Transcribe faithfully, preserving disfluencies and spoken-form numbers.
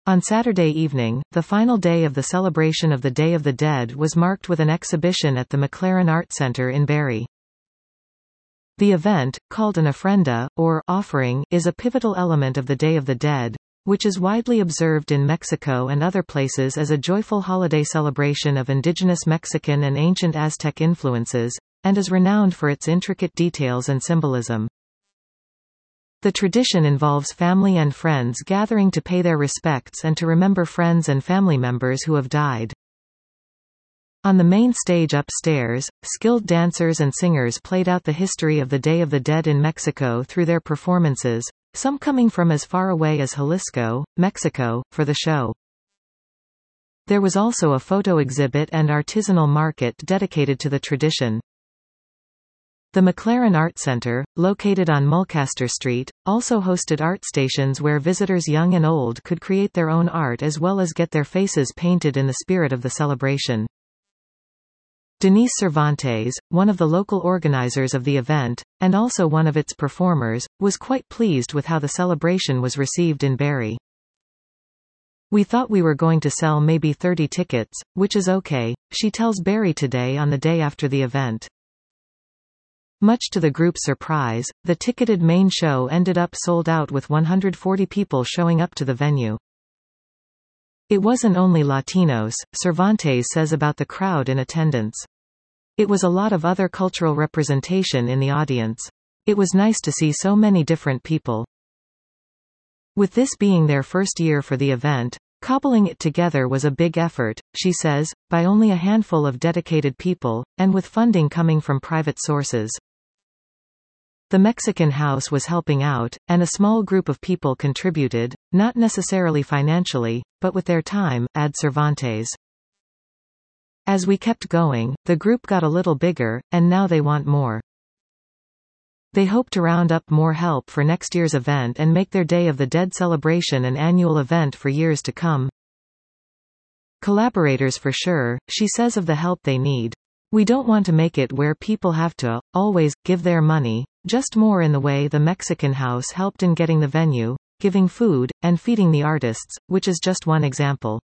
On Saturday evening, the final day of the celebration of the Day of the Dead was marked with an exhibition at the McLaren Art Center in Barrie. The event, called an ofrenda, or offering, is a pivotal element of the Day of the Dead, which is widely observed in Mexico and other places as a joyful holiday celebration of indigenous Mexican and ancient Aztec influences, and is renowned for its intricate details and symbolism. The tradition involves family and friends gathering to pay their respects and to remember friends and family members who have died. On the main stage upstairs, skilled dancers and singers played out the history of the Day of the Dead in Mexico through their performances, some coming from as far away as Jalisco, Mexico, for the show. There was also a photo exhibit and artisanal market dedicated to the tradition. The McLaren Art Center, located on Mulcaster Street, also hosted art stations where visitors young and old could create their own art as well as get their faces painted in the spirit of the celebration. Denise Cervantes, one of the local organizers of the event, and also one of its performers, was quite pleased with how the celebration was received in Barrie. "We thought we were going to sell maybe thirty tickets, which is okay," she tells Barrie Today on the day after the event. Much to the group's surprise, the ticketed main show ended up sold out with one hundred forty people showing up to the venue. It wasn't only Latinos, Cervantes says about the crowd in attendance. It was a lot of other cultural representation in the audience. It was nice to see so many different people. With this being their first year for the event, cobbling it together was a big effort, she says, by only a handful of dedicated people, and with funding coming from private sources. The Mexican House was helping out, and a small group of people contributed, not necessarily financially, but with their time, adds Cervantes. As we kept going, the group got a little bigger, and now they want more. They hope to round up more help for next year's event and make their Day of the Dead celebration an annual event for years to come. Collaborators for sure, she says of the help they need. "We don't want to make it where people have to, always, give their money, just more in the way the Mexican House helped in getting the venue, giving food, and feeding the artists, which is just one example."